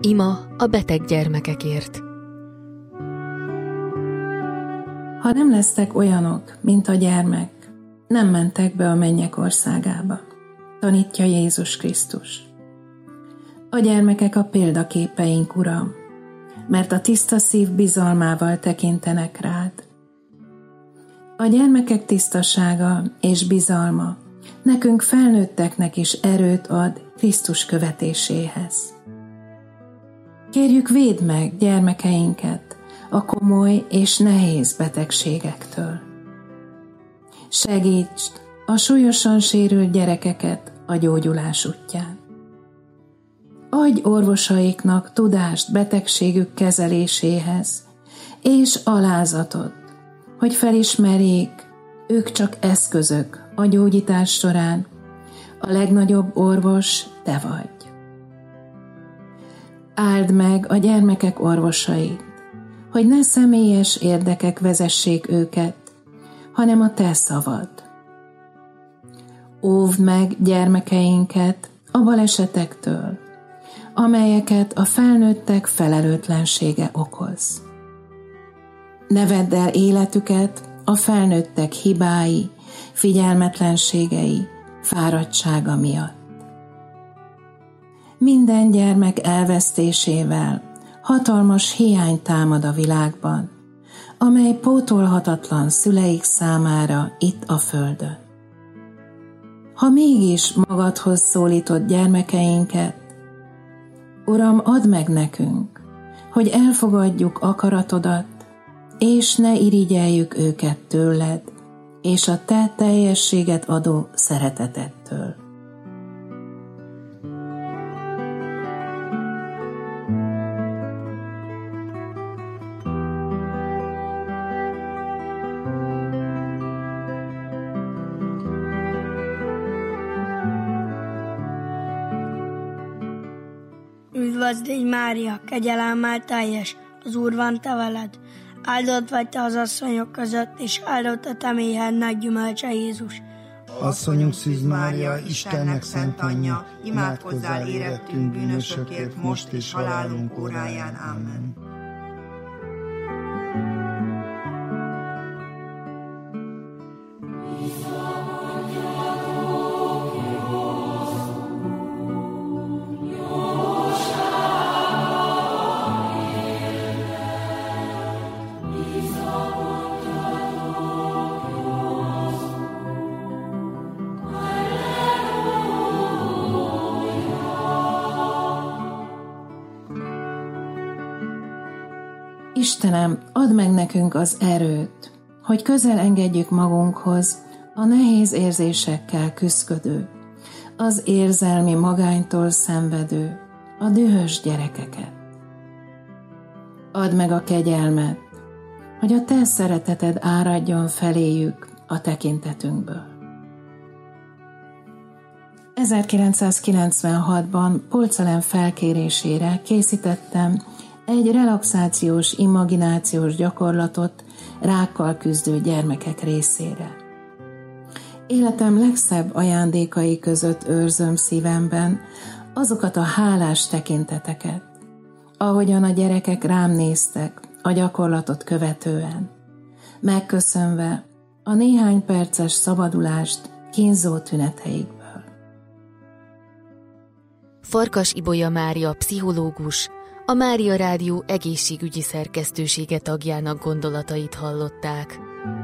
Ima a beteg gyermekekért. Ha nem lesztek olyanok, mint a gyermek, nem mentek be a mennyek országába, tanítja Jézus Krisztus. A gyermekek a példaképeink, Uram, mert a tiszta szív bizalmával tekintenek rád. A gyermekek tisztasága és bizalma nekünk felnőtteknek is erőt ad Krisztus követéséhez. Kérjük, védd meg gyermekeinket a komoly és nehéz betegségektől. Segítsd a súlyosan sérült gyerekeket a gyógyulás útján. Adj orvosaiknak tudást betegségük kezeléséhez, és alázatot, hogy felismerjék, ők csak eszközök a gyógyítás során, a legnagyobb orvos te vagy. Áld meg a gyermekek orvosait, hogy ne személyes érdekek vezessék őket, hanem a te szavad. Óvd meg gyermekeinket a balesetektől, amelyeket a felnőttek felelőtlensége okoz. Ne vedd el életüket a felnőttek hibái, figyelmetlenségei, fáradtsága miatt. Minden gyermek elvesztésével hatalmas hiány támad a világban, amely pótolhatatlan szüleik számára itt a földön. Ha mégis magadhoz szólítod gyermekeinket, Uram, add meg nekünk, hogy elfogadjuk akaratodat, és ne irigyeljük őket tőled, és a te teljességet adó szeretetettől. Üdvözlégy Mária, kegyelemmel teljes, az Úr van te veled. Áldott vagy te az asszonyok között, és áldott a te méhednek gyümölcse Jézus. Asszonyunk Szűz Mária, Istennek szent anyja, imádkozzál érettünk bűnösökért, most és halálunk óráján. Amen. Istenem, add meg nekünk az erőt, hogy közel engedjük magunkhoz a nehéz érzésekkel küszködő, az érzelmi magánytól szenvedő, a dühös gyerekeket. Add meg a kegyelmet, hogy a te szereteted áradjon feléjük a tekintetünkből. 1996-ban Polczelen felkérésére készítettem egy relaxációs, imaginációs gyakorlatot rákkal küzdő gyermekek részére. Életem legszebb ajándékai között őrzöm szívemben azokat a hálás tekinteteket, ahogyan a gyerekek rám néztek a gyakorlatot követően, megköszönve a néhány perces szabadulást kínzó tüneteikből. Farkas Ibolya Mária pszichológus, a Mária Rádió egészségügyi szerkesztősége tagjának gondolatait hallották.